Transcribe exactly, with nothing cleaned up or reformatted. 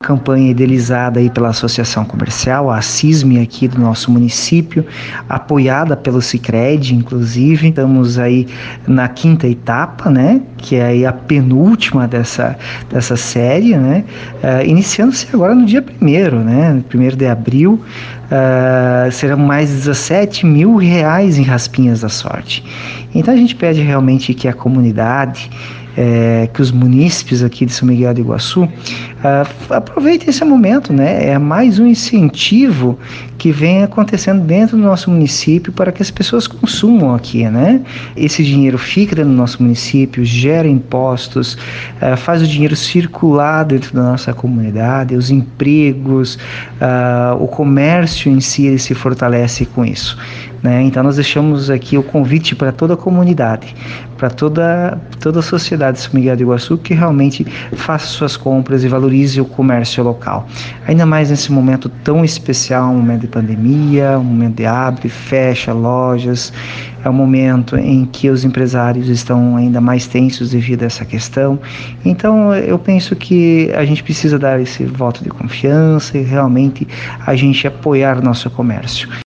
campanha idealizada aí pela Associação Comercial, a CISME aqui do nosso município, apoiada pelo Sicredi, inclusive. Estamos aí na quinta etapa, né, que é aí a penúltima dessa, dessa série, né, uh, iniciando-se agora no dia primeiro, né, primeiro de abril. Uh, serão mais dezessete mil reais em raspinhas da sorte. Então a gente pede realmente que a comunidade, é, que os munícipes aqui de São Miguel do Iguaçu uh, aproveitem esse momento, né? É mais um incentivo que vem acontecendo dentro do nosso município para que as pessoas consumam aqui, né? Esse dinheiro fica dentro do nosso município, gera impostos, uh, faz o dinheiro circular dentro da nossa comunidade, os empregos, uh, o comércio em si ele se fortalece com isso, né? Então nós deixamos aqui o convite para toda a comunidade, para toda, toda a sociedade de São Miguel do Iguaçu, que realmente faça suas compras e valorize o comércio local. Ainda mais nesse momento tão especial, um momento de pandemia, um momento de abre, fecha lojas, é um momento em que os empresários estão ainda mais tensos devido a essa questão. Então eu penso que a gente precisa dar esse voto de confiança e realmente a gente apoiar o nosso comércio.